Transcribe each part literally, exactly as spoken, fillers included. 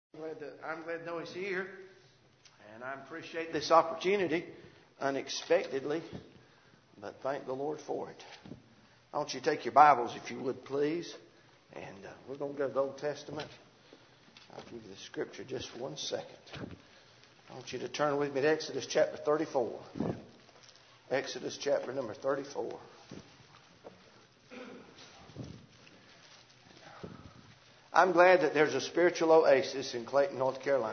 Glad that, I'm glad to know he's here, and I appreciate this opportunity unexpectedly, but thank the Lord for it. I want you to take your Bibles, if you would, please, and uh, we're going to go to the Old Testament. I'll give you the scripture just for one second. I want you to turn with me to Exodus chapter thirty-four. Exodus chapter number thirty-four. I'm glad that there's a spiritual oasis in Clayton, North Carolina.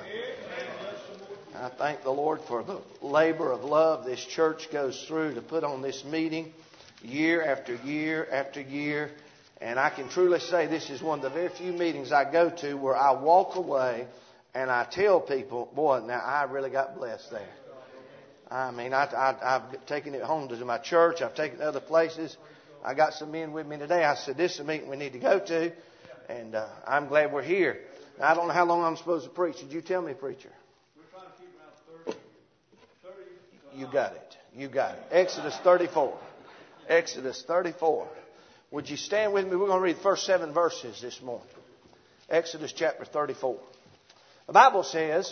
I thank the Lord for the labor of love this church goes through to put on this meeting year after year after year. And I can truly say this is one of the very few meetings I go to where I walk away and I tell people, boy, now I really got blessed there. I mean, I, I, I've taken it home to my church. I've taken it to other places. I got some men with me today. I said, this is a meeting we need to go to. And uh, I'm glad we're here. Now, I don't know how long I'm supposed to preach. Did you tell me, preacher? We're trying to keep around thirty. thirty you got it. You got it. Exodus thirty-four. Exodus thirty-four. Would you stand with me? We're going to read the first seven verses this morning. Exodus chapter thirty-four. The Bible says,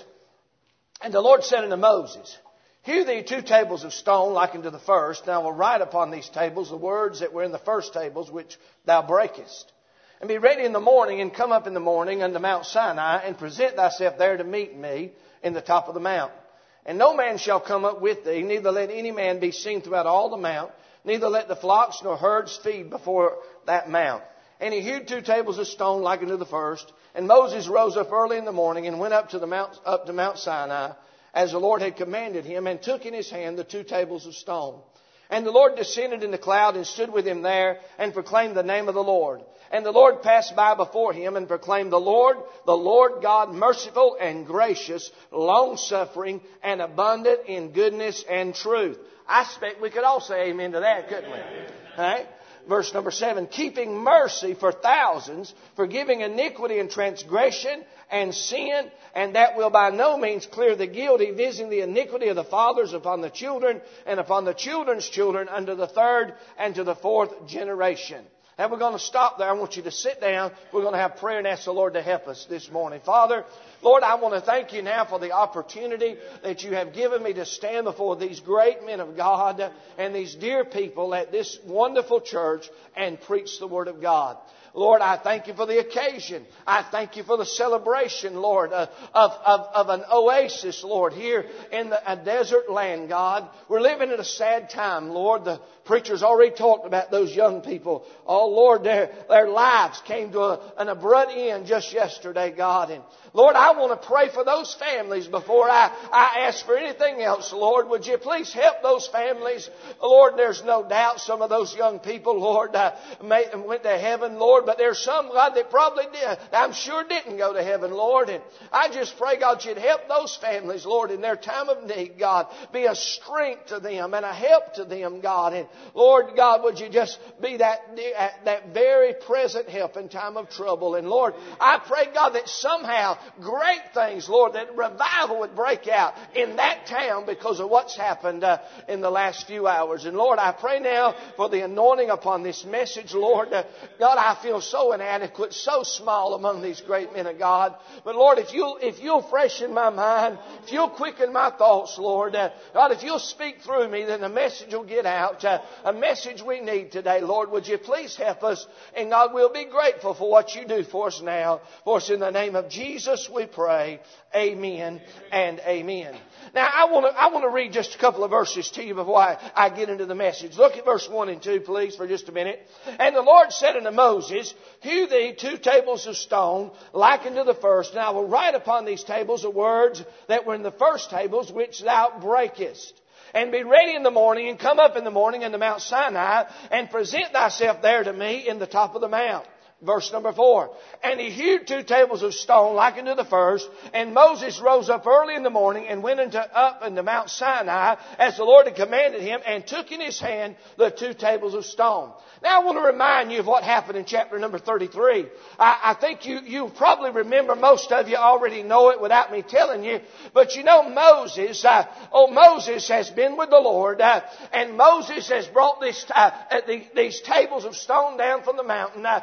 And the Lord said unto Moses, Hew thee two tables of stone like unto the first, and I will write upon these tables the words that were in the first tables which thou breakest. And be ready in the morning, and come up in the morning unto Mount Sinai, and present thyself there to meet me in the top of the mount. And no man shall come up with thee, neither let any man be seen throughout all the mount, neither let the flocks nor herds feed before that mount. And he hewed two tables of stone like unto the first. And Moses rose up early in the morning, and went up to the mount, up to Mount Sinai, as the Lord had commanded him, and took in his hand the two tables of stone. And the Lord descended in the cloud, and stood with him there, and proclaimed the name of the Lord. And the Lord passed by before him, and proclaimed, The Lord, the Lord God, merciful and gracious, long-suffering, and abundant in goodness and truth. I expect we could all say amen to that, couldn't we? All right? Verse number seven, keeping mercy for thousands, forgiving iniquity and transgression and sin, and that will by no means clear the guilty, visiting the iniquity of the fathers upon the children, and upon the children's children unto the third and to the fourth generation. And we're going to stop there. I want you to sit down. We're going to have prayer and ask the Lord to help us this morning. Father, Lord, I want to thank you now for the opportunity that you have given me to stand before these great men of God and these dear people at this wonderful church and preach the Word of God. Lord, I thank you for the occasion. I thank you for the celebration, Lord, uh, of, of, of an oasis, Lord, here in the, a desert land, God. We're living in a sad time, Lord. The preacher's already talked about those young people. Oh, Lord, their, their lives came to a, an abrupt end just yesterday, God. And Lord, I want to pray for those families before I, I ask for anything else, Lord. Would you please help those families? Lord, there's no doubt some of those young people, Lord, uh, may, went to heaven, Lord. But there's some, God, that probably did, I'm sure didn't go to heaven, Lord. And I just pray, God, you'd help those families, Lord, in their time of need, God. Be a strength to them and a help to them, God. And Lord, God, would you just be that, that very present help in time of trouble. And Lord, I pray, God, that somehow great things, Lord, that revival would break out in that town because of what's happened uh, in the last few hours. And Lord, I pray now for the anointing upon this message, Lord. Uh, God, I feel so inadequate, so small among these great men of God. But Lord, if you'll, if you'll freshen my mind, if you'll quicken my thoughts, Lord, uh, God, if you'll speak through me, then the message will get out. Uh, a message we need today, Lord. Would you please help us? And God, we'll be grateful for what you do for us now. For us in the name of Jesus we pray. Amen and amen. Now, I want to I want to read just a couple of verses to you before I, I get into the message. Look at verse one and two, please, for just a minute. And the Lord said unto Moses, Hew thee two tables of stone, like unto the first, and I will write upon these tables the words that were in the first tables, which thou breakest. And be ready in the morning, and come up in the morning unto Mount Sinai, and present thyself there to me in the top of the mount. Verse number four. And he hewed two tables of stone like unto the first. And Moses rose up early in the morning and went into, up into Mount Sinai as the Lord had commanded him, and took in his hand the two tables of stone. Now I want to remind you of what happened in chapter number thirty-three. I, I think you, you probably remember, most of you already know it without me telling you. But you know Moses, uh, oh Moses has been with the Lord, uh, and Moses has brought this, uh, the, these tables of stone down from the mountain uh, with the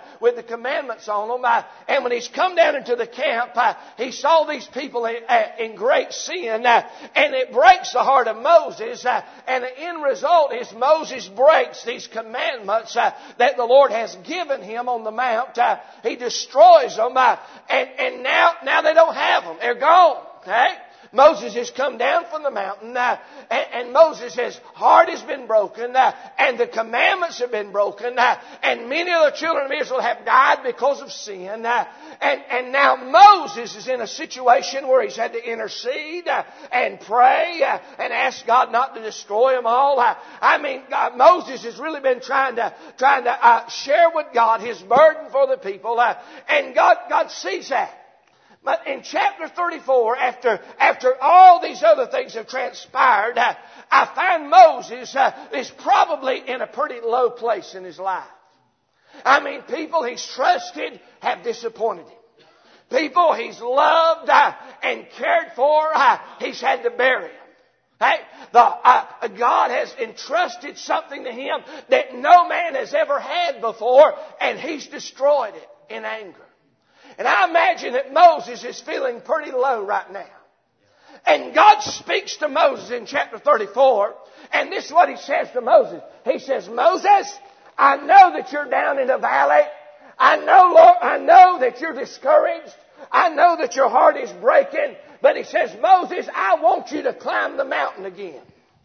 commandments on them. Uh, and when he's come down into the camp, uh, he saw these people in, uh, in great sin. Uh, and it breaks the heart of Moses. Uh, and the end result is Moses breaks these commandments uh, that the Lord has given him on the mount. Uh, he destroys them. Uh, and, and now, now they don't have them. They're gone. Okay? Moses has come down from the mountain, uh, and, and Moses' his heart has been broken, uh, and the commandments have been broken, uh, and many of the children of Israel have died because of sin. Uh, and, and now Moses is in a situation where he's had to intercede uh, and pray uh, and ask God not to destroy them all. Uh, I mean, God, Moses has really been trying to trying to uh, share with God his burden for the people, uh, and God God sees that. But in chapter thirty-four, after after all these other things have transpired, uh, I find Moses uh, is probably in a pretty low place in his life. I mean, people he's trusted have disappointed him. People he's loved uh, and cared for, uh, he's had to bury them. Hey, the, uh, God has entrusted something to him that no man has ever had before, and he's destroyed it in anger. And I imagine that Moses is feeling pretty low right now. And God speaks to Moses in chapter thirty-four. And this is what he says to Moses. He says, Moses, I know that you're down in the valley. I know, Lord, I know that you're discouraged. I know that your heart is breaking. But he says, Moses, I want you to climb the mountain again.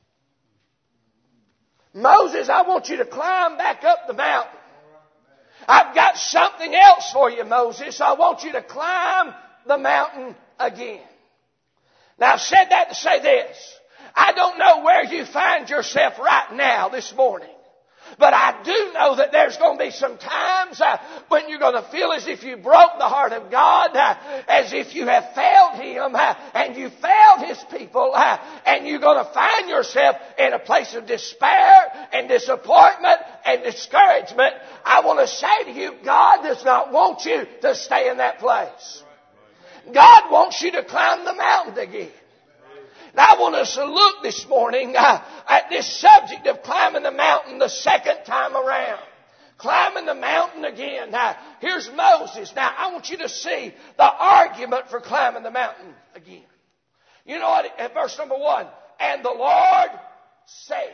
Moses, I want you to climb back up the mountain. I've got something else for you, Moses. I want you to climb the mountain again. Now, I've said that to say this. I don't know where you find yourself right now this morning. But I do know that there's going to be some times uh, when you're going to feel as if you broke the heart of God, uh, as if you have failed Him, uh, and you failed His people, uh, and you're going to find yourself in a place of despair and disappointment and discouragement. I want to say to you, God does not want you to stay in that place. God wants you to climb the mountain again. Now, I want us to look this morning uh, at this subject of climbing the mountain the second time around. Climbing the mountain again. Now, here's Moses. Now, I want you to see the argument for climbing the mountain again. You know what? At verse number one, and the Lord said.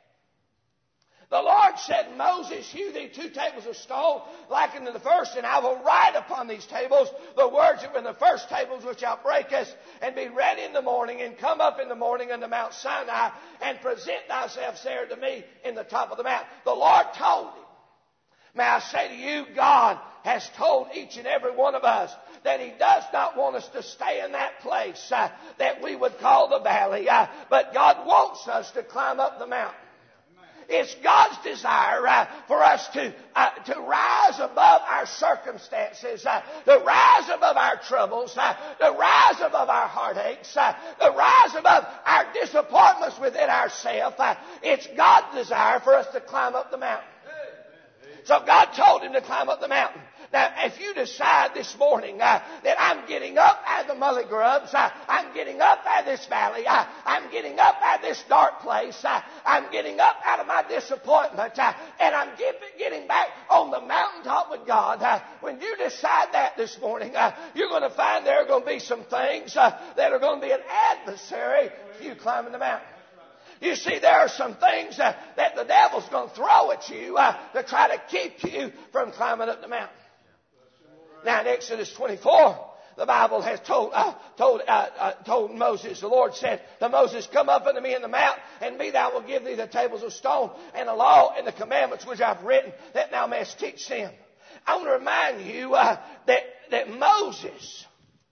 The Lord said, Moses, hew thee two tables of stone, like unto the first, and I will write upon these tables the words that were in the first tables, which thou breakest, and be ready in the morning, and come up in the morning unto Mount Sinai, and present thyself there to me in the top of the mount. The Lord told him. May I say to you, God has told each and every one of us that He does not want us to stay in that place uh, that we would call the valley, uh, but God wants us to climb up the mountain. It's God's desire uh, for us to uh, to rise above our circumstances, uh, to rise above our troubles, uh, to rise above our heartaches, uh, to rise above our disappointments within ourselves. Uh, it's God's desire for us to climb up the mountain. So God told him to climb up the mountain. Now, if you decide this morning uh, that I'm getting up out of the mully grubs, uh, I'm getting up out of this valley, uh, I'm getting up out of this dark place, uh, I'm getting up out of my disappointment, uh, and I'm get, getting back on the mountaintop with God, uh, when you decide that this morning, uh, you're going to find there are going to be some things uh, that are going to be an adversary for you climbing the mountain. You see, there are some things uh, that the devil's going to throw at you uh, to try to keep you from climbing up the mountain. Now, in Exodus twenty-four, the Bible has told uh, told uh, uh, told Moses, the Lord said to Moses, come up unto me in the mount, and me thou will give thee the tables of stone, and the law and the commandments which I've written, that thou mayest teach them. I want to remind you uh, that, that Moses,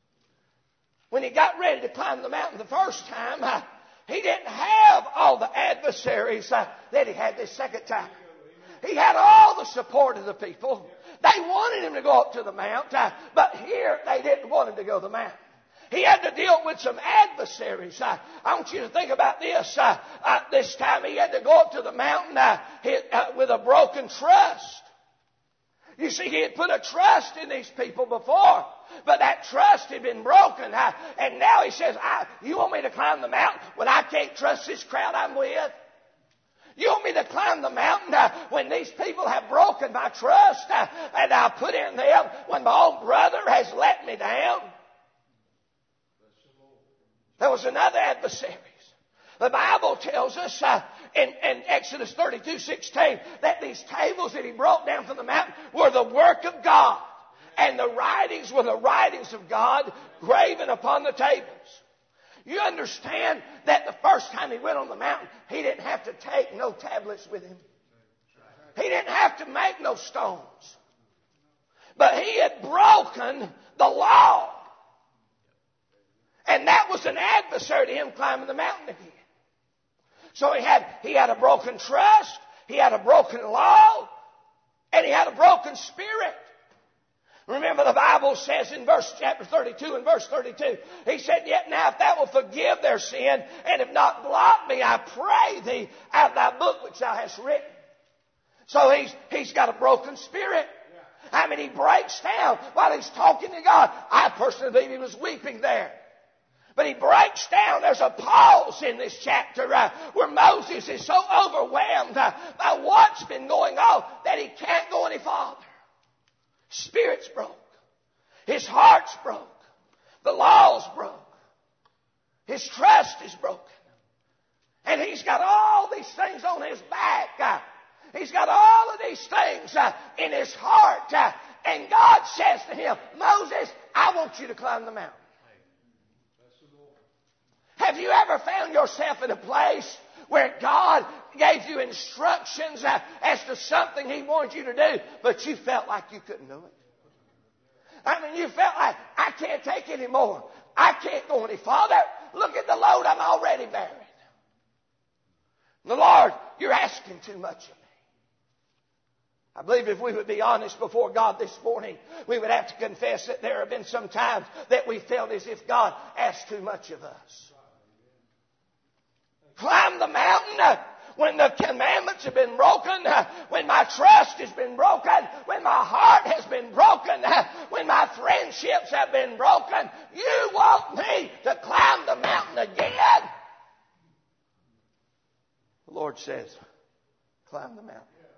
when he got ready to climb the mountain the first time, uh, he didn't have all the adversaries uh, that he had this second time. He had all the support of the people. They wanted him to go up to the mount, uh, but here they didn't want him to go to the mountain. He had to deal with some adversaries. Uh, I want you to think about this. Uh, uh, this time he had to go up to the mountain uh, he, uh, with a broken trust. You see, he had put a trust in these people before, but that trust had been broken. Uh, and now he says, I, you want me to climb the mountain when I can't trust this crowd I'm with? You want me to climb the mountain uh, when these people have broken my trust uh, and I put in them when my own brother has let me down? There was another adversary. The Bible tells us uh, in, in Exodus thirty-two sixteen that these tables that he brought down from the mountain were the work of God. And the writings were the writings of God graven upon the tables. You understand that the first time he went on the mountain, he didn't have to take no tablets with him. He didn't have to make no stones. But he had broken the law. And that was an adversary to him climbing the mountain again. So he had, he had a broken trust, he had a broken law, and he had a broken spirit. Remember, the Bible says in verse chapter thirty-two and verse thirty-two, he said, "Yet now if thou wilt forgive their sin, and if not blot me, I pray thee, out of thy book which thou hast written." So he's, he's got a broken spirit. I mean, he breaks down while he's talking to God. I personally believe he was weeping there. But he breaks down. There's a pause in this chapter uh, where Moses is so overwhelmed uh, by what's been going on that he can't go any farther. Spirit's broke. His heart's broke. The law's broke. His trust is broken. And he's got all these things on his back. Uh, he's got all of these things uh, in his heart. Uh, and God says to him, "Moses, I want you to climb the mountain." Have you ever found yourself in a place where God gave you instructions uh, as to something He wanted you to do, but you felt like you couldn't do it? I mean, you felt like, I can't take any more. I can't go any farther. Look at the load I'm already bearing. The Lord, you're asking too much of me. I believe if we would be honest before God this morning, we would have to confess that there have been some times that we felt as if God asked too much of us. Climb the mountain uh, when the commandments have been broken, uh, when my trust has been broken, when my heart has been broken, uh, when my friendships have been broken. You want me to climb the mountain again? The Lord says, climb the mountain.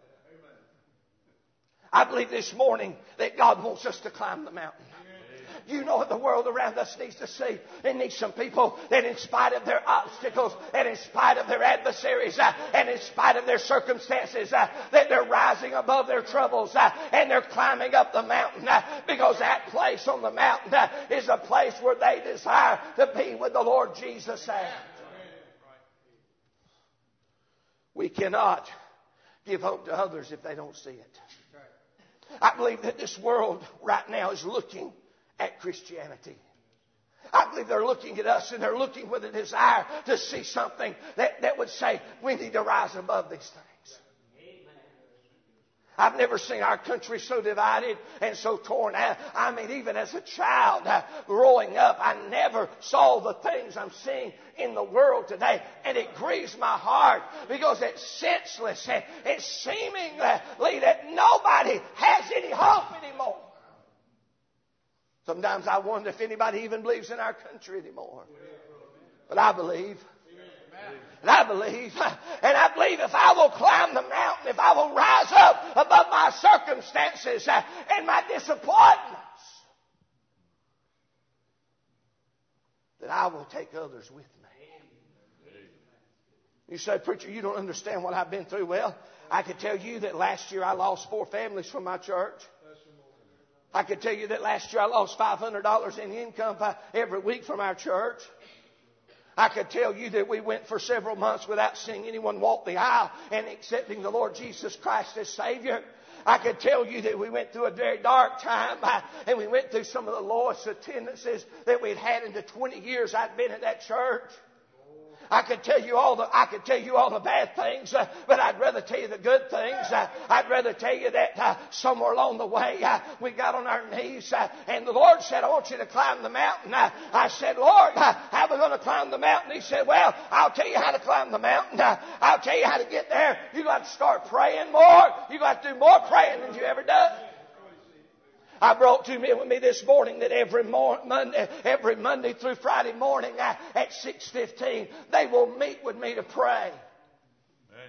I believe this morning that God wants us to climb the mountain. You know what the world around us needs to see? It needs some people that in spite of their obstacles and in spite of their adversaries uh, and in spite of their circumstances uh, that they're rising above their troubles uh, and they're climbing up the mountain uh, because that place on the mountain uh, is a place where they desire to be with the Lord Jesus at. We cannot give hope to others if they don't see it. I believe that this world right now is looking at Christianity. I believe they're looking at us and they're looking with a desire to see something that, that would say we need to rise above these things. I've never seen our country so divided and so torn out. I mean, even as a child uh, growing up, I never saw the things I'm seeing in the world today. And it grieves my heart because it's senseless and it's seemingly that nobody has any hope anymore. Sometimes I wonder if anybody even believes in our country anymore. But I believe. And I believe. And I believe if I will climb the mountain, if I will rise up above my circumstances and my disappointments, that I will take others with me. You say, "Preacher, you don't understand what I've been through." Well, I could tell you that last year I lost four families from my church. I could tell you that last year I lost five hundred dollars in income every week from our church. I could tell you that we went for several months without seeing anyone walk the aisle and accepting the Lord Jesus Christ as Savior. I could tell you that we went through a very dark time and we went through some of the lowest attendances that we'd had in the twenty years I'd been at that church. I could tell you all the I could tell you all the bad things, uh, but I'd rather tell you the good things. Uh, I'd rather tell you that uh, somewhere along the way uh, we got on our knees uh, and the Lord said, "I want you to climb the mountain." Uh, I said, "Lord, uh, how are we going to climb the mountain?" He said, "Well, I'll tell you how to climb the mountain. Uh, I'll tell you how to get there. You got to start praying more. You got to do more praying than you ever done." I brought two men with me this morning that every mor- Monday, every Monday through Friday morning uh, at six fifteen, they will meet with me to pray. Amen.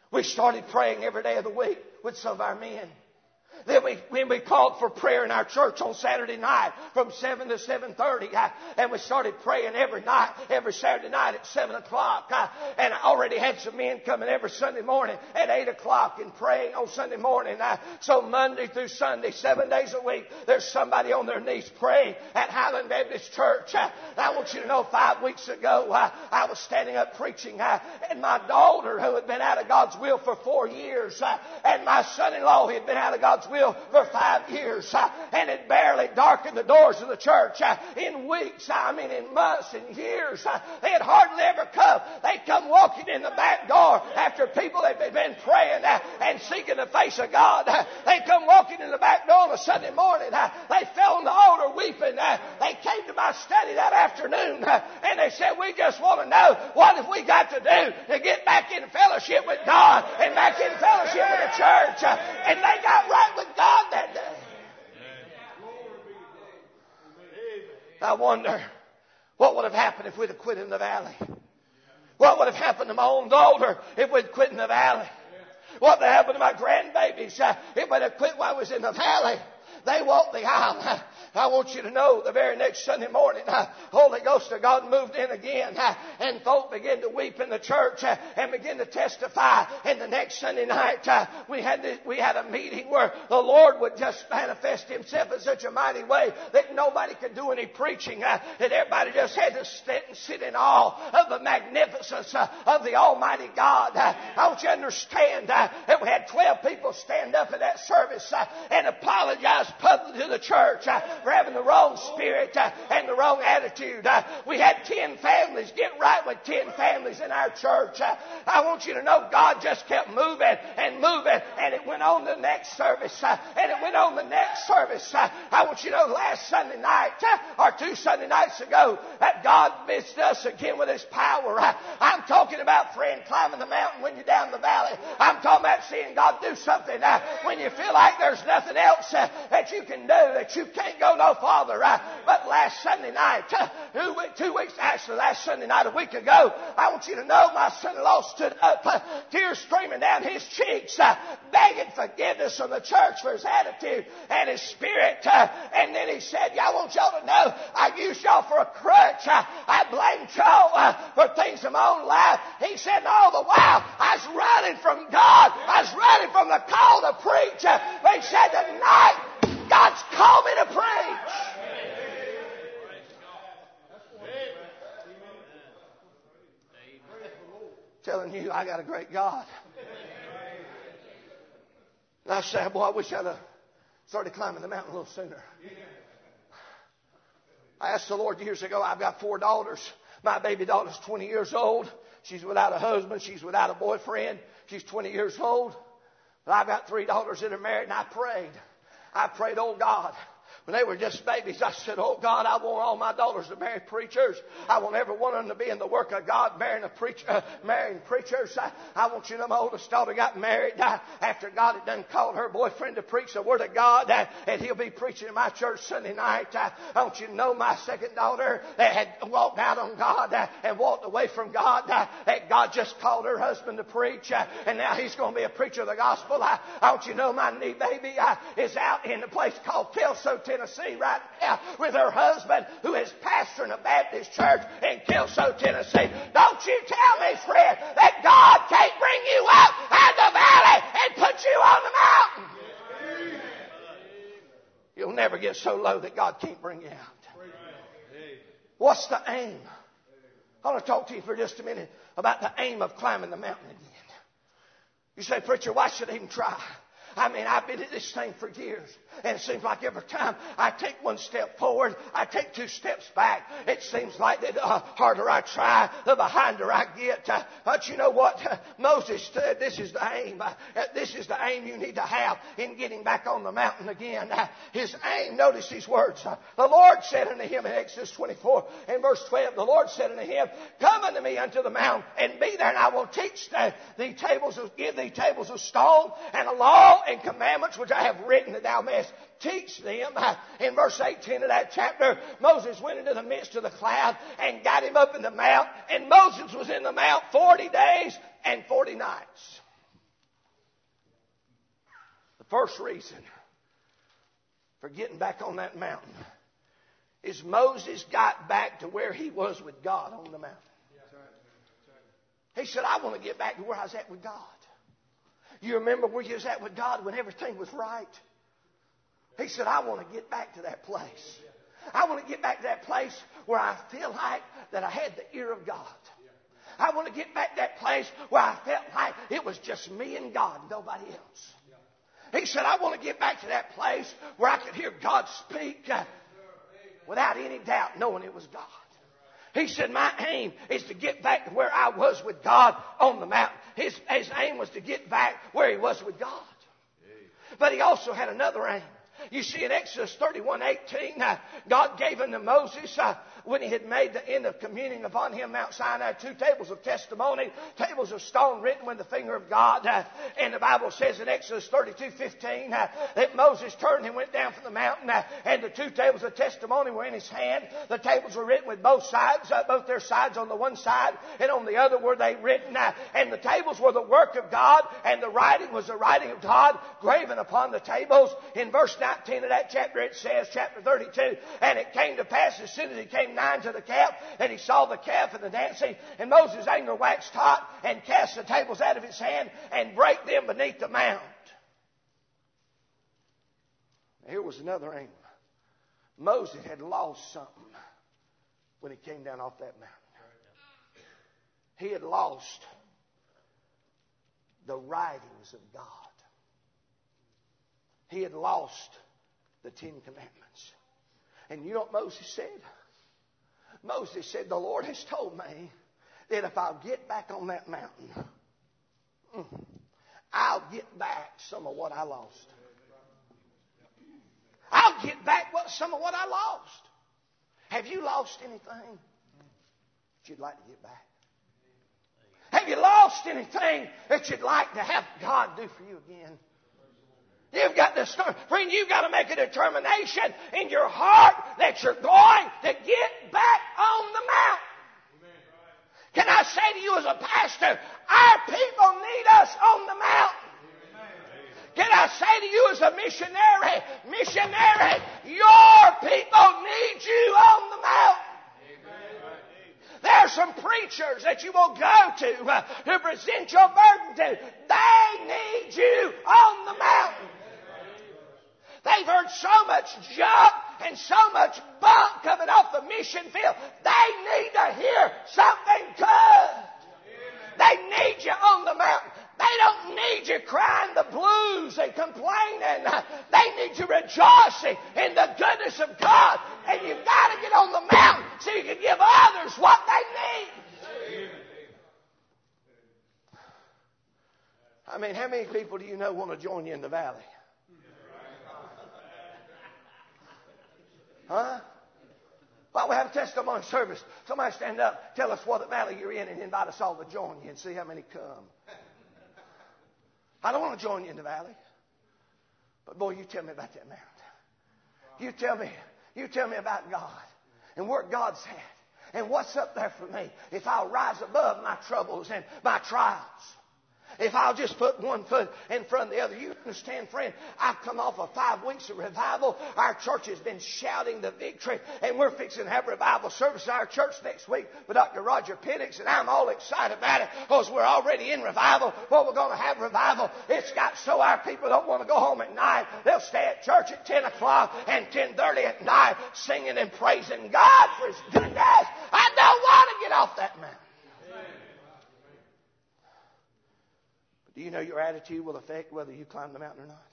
We started praying every day of the week with some of our men. Then we, when we called for prayer in our church on Saturday night from seven to seven thirty, uh, and we started praying every night, every Saturday night at seven o'clock. Uh, and I already had some men coming every Sunday morning at eight o'clock and praying on Sunday morning. Uh, so Monday through Sunday, seven days a week, there's somebody on their knees praying at Highland Baptist Church. Uh, I want you to know, five weeks ago, uh, I was standing up preaching, uh, and my daughter, who had been out of God's will for four years, uh, and my son-in-law, who had been out of God's will for five years, uh, and it barely darkened the doors of the church. Uh, in weeks, I mean in months and years, uh, they had hardly ever come. They'd come walking in the back door after people had been praying uh, and seeking the face of God. Uh, they'd come walking in the back door on a Sunday morning. Uh, they fell on the altar weeping. Uh, they came to my study that afternoon, uh, and they said, we just want to know, what have we got to do to get back in fellowship with God and back in fellowship with the church? Uh, and they got right with God that day. I wonder what would have happened if we'd have quit in the valley. What would have happened to my own daughter if we'd quit in the valley? What would have happened to my grandbabies uh, if we'd have quit while I was in the valley? They walked the aisle. I want you to know the very next Sunday morning, uh, Holy Ghost of God moved in again, uh, and folk began to weep in the church uh, and begin to testify. And the next Sunday night, uh, we had this, we had a meeting where the Lord would just manifest Himself in such a mighty way that nobody could do any preaching, uh, and everybody just had to sit and sit in awe of the magnificence uh, of the Almighty God. Uh, I want you to understand uh, that we had twelve people stand up in that service uh, and apologize publicly to the church uh, for having the wrong spirit uh, and the wrong attitude. Uh, we had ten families get right with ten families in our church. Uh, I want you to know God just kept moving and moving, and it went on the next service, uh, and it went on the next service. Uh, I want you to know last Sunday night, uh, or two Sunday nights ago, that God visited us again with His power. Uh, I'm talking about, friend, climbing the mountain when you're down the valley. I'm talking about seeing God do something uh, when you feel like there's nothing else uh, that you can do, that you can't go no farther. Uh, but last Sunday night, uh, two, two weeks, actually last Sunday night, a week ago, I want you to know my son-in-law stood up, uh, tears streaming down his cheeks, uh, begging forgiveness from the church for his attitude and his spirit. Uh, and then he said, yeah, I want y'all to know I used y'all for a crutch. Uh, I blamed y'all uh, for things in my own life. He said, and all the while, I was running from God. I was running from the call to preach. Uh, but he said, tonight, God's called me to preach. Telling you, I got a great God. And I said, boy, I wish I'd have started climbing the mountain a little sooner. I asked the Lord years ago, I've got four daughters. My baby daughter's twenty years old. She's without a husband. She's without a boyfriend. She's twenty years old. But I've got three daughters that are married, and I prayed. I prayed, oh God, when they were just babies, I said, oh God, I want all my daughters to marry preachers. I want every one of them to be in the work of God, marrying, a preacher, uh, marrying preachers. I, I want you to know my oldest daughter got married uh, after God had done called her boyfriend to preach the Word of God, uh, and he'll be preaching in my church Sunday night. Uh, I want you to know my second daughter that had walked out on God uh, and walked away from God, uh, that God just called her husband to preach, uh, and now he's going to be a preacher of the gospel. I, I want you to know my knee baby uh, is out in a place called Kelso, Tennessee right now with her husband, who is pastoring a Baptist church in Kelso, Tennessee. Don't you tell me, friend, that God can't bring you out of the valley and put you on the mountain. You'll never get so low that God can't bring you out. What's the aim? I want to talk to you for just a minute about the aim of climbing the mountain again. You say, preacher, why should I even try? I mean, I've been at this thing for years, and it seems like every time I take one step forward, I take two steps back. It seems like the uh, harder I try, the behinder I get. Uh, but you know what? Uh, Moses said this is the aim. Uh, this is the aim you need to have in getting back on the mountain again. Uh, his aim, notice these words. Uh, the Lord said unto him in Exodus twenty-four and verse twelve, the Lord said unto him, come unto me unto the mount, and be there, and I will teach thee, thee tables of, give thee tables of stone, and a law and commandments which I have written, that thou mayest teach them. In verse eighteen of that chapter, Moses went into the midst of the cloud and got him up in the mount, and Moses was in the mount forty days and forty nights. First reason for getting back on that mountain is Moses got back to where he was with God on the mountain. He said, I want to get back to where I was at with God. You remember where you was at with God when everything was right? He said, I want to get back to that place. I want to get back to that place where I feel like that I had the ear of God. I want to get back to that place where I felt like it was just me and God, nobody else. He said, I want to get back to that place where I could hear God speak uh, without any doubt, knowing it was God. He said, my aim is to get back to where I was with God on the mountain. His, his aim was to get back where he was with God. But he also had another aim. You see, in Exodus thirty-one eighteen, uh, God gave unto Moses, uh, when he had made the end of communing upon him Mount Sinai, two tables of testimony, tables of stone written with the finger of God. Uh, and the Bible says in Exodus thirty-two fifteen uh, that Moses turned and went down from the mountain, uh, and the two tables of testimony were in his hand. The tables were written with both sides, uh, both their sides on the one side, and on the other were they written. Uh, and the tables were the work of God, and the writing was the writing of God graven upon the tables. In verse nineteen of that chapter it says, chapter thirty-two, and it came to pass as soon as he came nigh to the calf, and he saw the calf and the dancing, and Moses' anger waxed hot, and cast the tables out of his hand, and brake them beneath the mount. Here was another aim. Moses had lost something when he came down off that mountain. He had lost the writings of God. He had lost the Ten Commandments. And you know what Moses said? Moses said, the Lord has told me that if I'll get back on that mountain, I'll get back some of what I lost. I'll get back what, some of what I lost. Have you lost anything that you'd like to get back? Have you lost anything that you'd like to have God do for you again? You've got to start, friend, you've got to make a determination in your heart that you're going to get back on the mountain. Can I say to you as a pastor, our people need us on the mountain. Can I say to you as a missionary, missionary, your people need you on the mountain. There are some preachers that you will go to uh, to present your burden to. They need you on the mountain. They've heard so much junk and so much bunk coming off the mission field. They need to hear something good. They need you on the mountain. They don't need you crying the blues and complaining. They need you rejoicing in the goodness of God. And you've got to get on the mountain so you can give others what they need. I mean, how many people do you know want to join you in the valley? Huh? Well, we have a testimony service. Somebody stand up, tell us what valley you're in, and invite us all to join you and see how many come. I don't want to join you in the valley. But boy, you tell me about that mountain. You tell me, you tell me about God and where God's at and what's up there for me if I'll rise above my troubles and my trials. If I'll just put one foot in front of the other. You understand, friend, I've come off of five weeks of revival. Our church has been shouting the victory, and we're fixing to have revival service at our church next week with Doctor Roger Penix, and I'm all excited about it because we're already in revival. Well, we're going to have revival. It's got so our people don't want to go home at night. They'll stay at church at ten o'clock and ten thirty at night singing and praising God for His goodness. I don't want to get off that mountain. Do you know your attitude will affect whether you climb the mountain or not?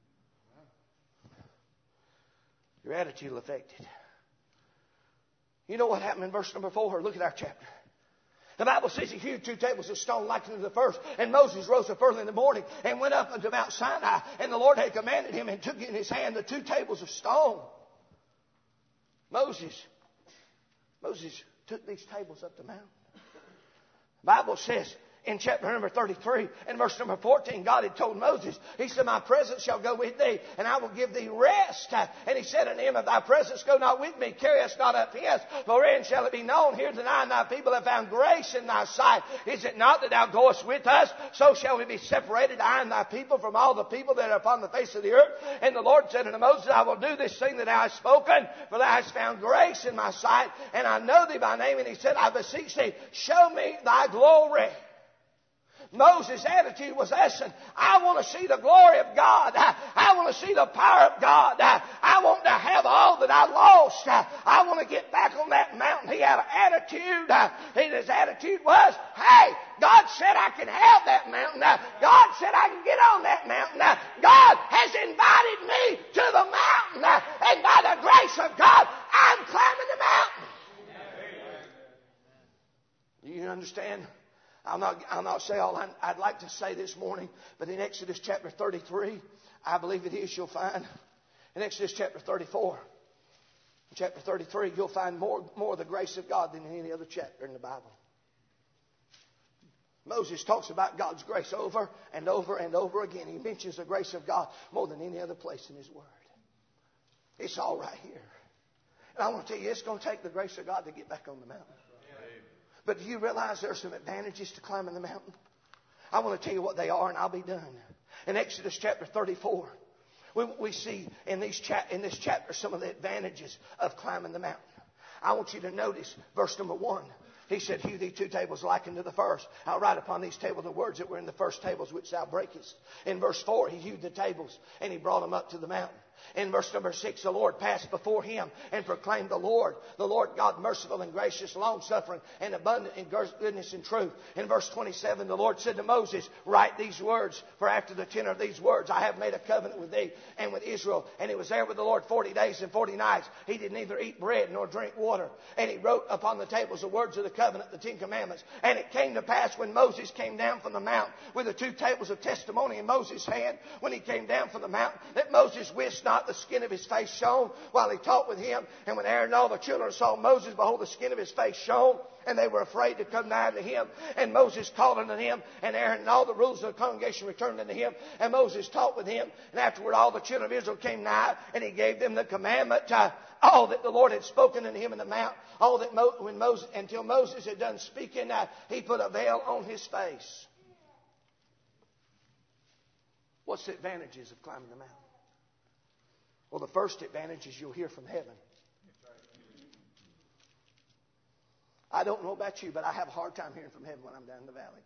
Your attitude will affect it. You know what happened in verse number four? Look at our chapter. The Bible says he hewed two tables of stone like unto the first. And Moses rose up early in the morning and went up unto Mount Sinai. And the Lord had commanded him and took in his hand the two tables of stone. Moses, Moses took these tables up the mountain. The Bible says in chapter number thirty-three and verse number fourteen, God had told Moses, He said, my presence shall go with thee, and I will give thee rest. And He said unto him, if thy presence go not with me, carry us not up hence, for wherein shall it be known here that I and thy people have found grace in thy sight? Is it not that thou goest with us? So shall we be separated, I and thy people, from all the people that are upon the face of the earth. And the Lord said unto Moses, I will do this thing that thou hast spoken, for thou hast found grace in my sight, and I know thee by name. And He said, I beseech thee, show me thy glory. Moses' attitude was, listen, I want to see the glory of God. I, I want to see the power of God. I, I want to have all that I lost. I, I want to get back on that mountain. He had an attitude. Uh, and his attitude was, hey, God said I can have that mountain. Uh, God said I can get on that mountain. Uh, God has invited me to the mountain. Uh, and by the grace of God, I'm climbing the mountain. Do you understand? I'll not, I'll not say all I, I'd like to say this morning, but in Exodus chapter thirty-three, I believe it is, you'll find, in Exodus chapter thirty-four, in chapter thirty-three, you'll find more, more of the grace of God than in any other chapter in the Bible. Moses talks about God's grace over and over and over again. He mentions the grace of God more than any other place in His Word. It's all right here. And I want to tell you, it's going to take the grace of God to get back on the mountain. But do you realize there are some advantages to climbing the mountain? I want to tell you what they are, and I'll be done. In Exodus chapter thirty-four, we, we see in, these cha- in this chapter some of the advantages of climbing the mountain. I want you to notice verse number one. He said, hew thee two tables like unto the first. I'll write upon these tables the words that were in the first tables which thou breakest. In verse four, he hewed the tables, and he brought them up to the mountain. In verse number six, the Lord passed before him and proclaimed the Lord, the Lord God merciful and gracious, long-suffering and abundant in goodness and truth. In verse twenty-seven, the Lord said to Moses, write these words, for after the tenor of these words I have made a covenant with thee and with Israel. And he was there with the Lord forty days and forty nights. He did neither eat bread nor drink water. And he wrote upon the tables the words of the covenant, the Ten Commandments. And it came to pass when Moses came down from the mount with the two tables of testimony in Moses' hand, when he came down from the mountain, that Moses wist not the skin of his face shone while he talked with him. And when Aaron and all the children saw Moses, behold, the skin of his face shone, and they were afraid to come nigh to him. And Moses called unto him, and Aaron and all the rulers of the congregation returned unto him. And Moses talked with him. And afterward all the children of Israel came nigh, and he gave them the commandment, uh, all that the Lord had spoken unto him in the mount. All that Mo- when Moses, until Moses had done speaking, uh, he put a veil on his face. What's the advantages of climbing the mountain? Well, the first advantage is you'll hear from heaven. I don't know about you, but I have a hard time hearing from heaven when I'm down in the valley.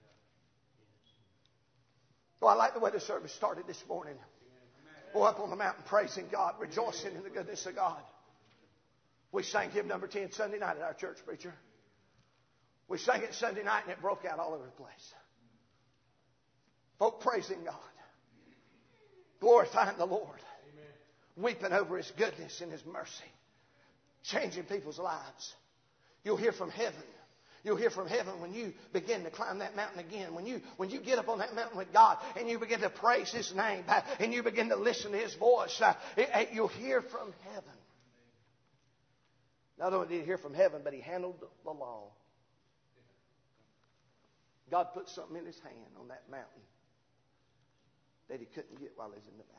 Well, I like the way the service started this morning. Go up on the mountain praising God, rejoicing in the goodness of God. We sang hymn number ten Sunday night at our church, preacher. We sang it Sunday night and it broke out all over the place. Folk praising God, glorifying the Lord, weeping over His goodness and His mercy, changing people's lives. You'll hear from heaven. You'll hear from heaven when you begin to climb that mountain again. When you, when you get up on that mountain with God and you begin to praise His name uh, and you begin to listen to His voice, uh, it, it, you'll hear from heaven. Not only did He hear from heaven, but He handled the law. God put something in His hand on that mountain that He couldn't get while He was in the valley.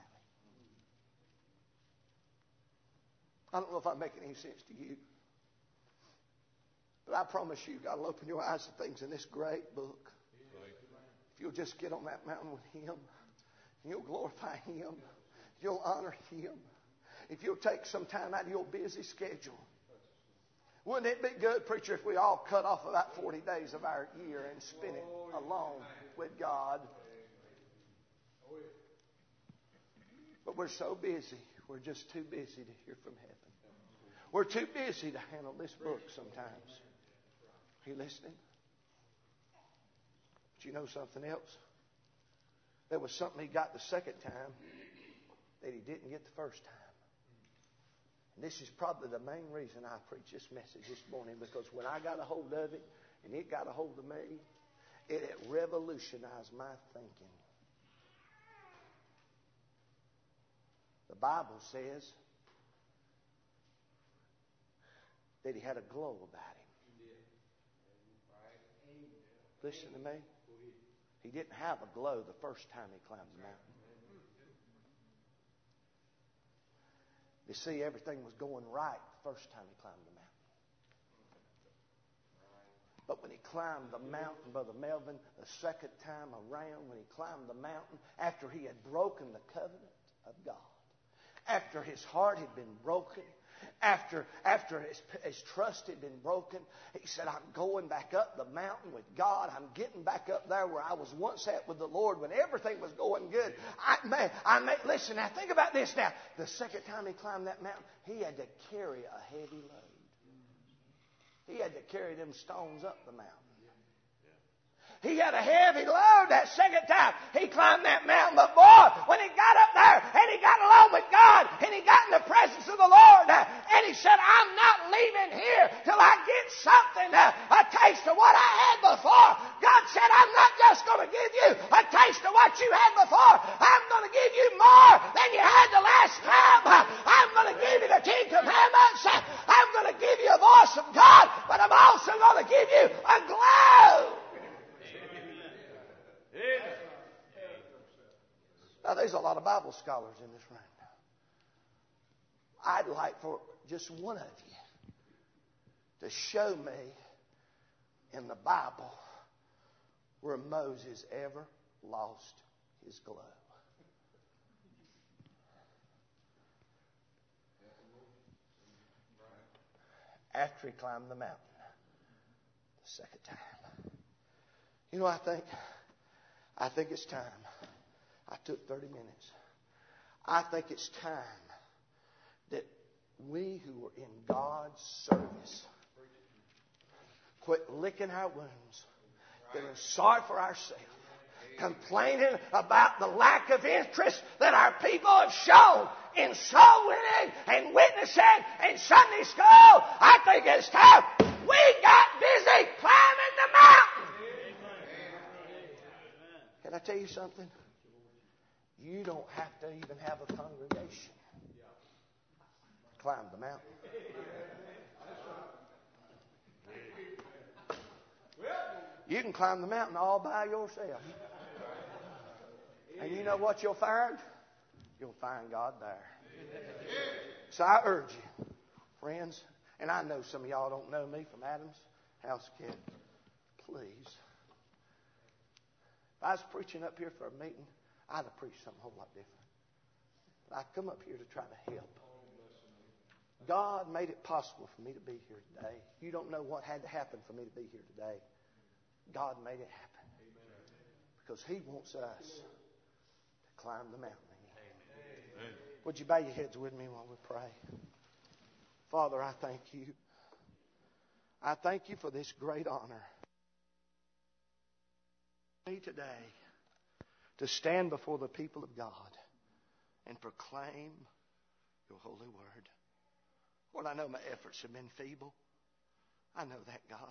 I don't know if I'm making any sense to you. But I promise you, God will open your eyes to things in this great book. If you'll just get on that mountain with Him, and you'll glorify Him, you'll honor Him. If you'll take some time out of your busy schedule. Wouldn't it be good, preacher, if we all cut off about forty days of our year and spent it alone with God? But we're so busy. We're just too busy to hear from heaven. We're too busy to handle this book sometimes. Are you listening? But you know something else? There was something he got the second time that he didn't get the first time. And this is probably the main reason I preach this message this morning, because when I got a hold of it and it got a hold of me, it, it revolutionized my thinking. The Bible says that he had a glow about him. Listen to me. He didn't have a glow the first time he climbed the mountain. You see, everything was going right the first time he climbed the mountain. But when he climbed the mountain, Brother Melvin, the second time around, when he climbed the mountain, after he had broken the covenant of God, after his heart had been broken, after, after his, his trust had been broken, he said, I'm going back up the mountain with God. I'm getting back up there where I was once at with the Lord when everything was going good. I may, I may, listen, now think about this now. The second time he climbed that mountain, he had to carry a heavy load. He had to carry them stones up the mountain. He had a heavy load that second time he climbed that mountain. But boy, when he got up there and he got along with God and he got in the presence of the Lord and he said, I'm not leaving here till I get something, a taste of what I had before. God said, I'm not just going to give you a taste of what you had before. I'm going to give you more than you had the last time. I'm going to give you the Ten Commandments. I'm going to give you a voice of God, but I'm also going to give you a glow. Now, there's a lot of Bible scholars in this room. I'd like for just one of you to show me in the Bible where Moses ever lost his glow. After he climbed the mountain the second time. You know, I think, I think it's time. I took thirty minutes. I think it's time that we who are in God's service quit licking our wounds, feeling sorry for ourselves, complaining about the lack of interest that our people have shown in soul winning and witnessing and Sunday school. I think it's time we got busy climbing the mountain. Can I tell you something? You don't have to even have a congregation to climb the mountain. You can climb the mountain all by yourself. And you know what you'll find? You'll find God there. So I urge you, friends, and I know some of y'all don't know me from Adams House Kid. Please. If I was preaching up here for a meeting, I'd have preached something a whole lot different. But I come up here to try to help. God made it possible for me to be here today. You don't know what had to happen for me to be here today. God made it happen. Because He wants us to climb the mountain again. Would you bow your heads with me while we pray? Father, I thank you. I thank you for this great honor. Today, to stand before the people of God and proclaim your holy word. Lord, I know my efforts have been feeble. I know that, God.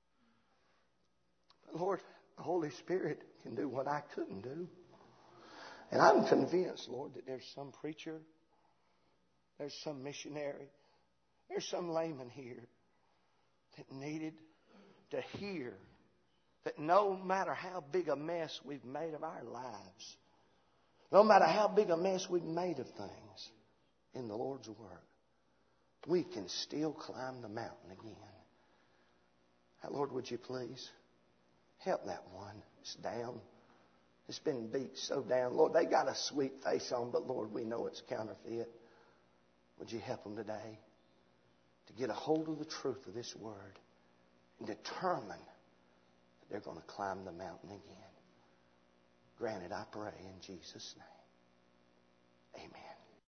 But Lord, the Holy Spirit can do what I couldn't do. And I'm convinced, Lord, that there's some preacher, there's some missionary, there's some layman here that needed to hear that no matter how big a mess we've made of our lives, no matter how big a mess we've made of things in the Lord's work, we can still climb the mountain again. Now, Lord, would you please help that one that's down. It's been beat so down. Lord, they got a sweet face on, but Lord, we know it's counterfeit. Would you help them today to get a hold of the truth of this word and determine they're going to climb the mountain again. Granted, I pray in Jesus' name. Amen.